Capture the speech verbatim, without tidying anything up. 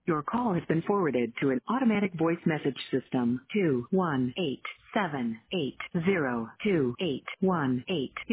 Your call has been forwarded to an automatic voice message system. two one eight seven eight zero two eight one eight.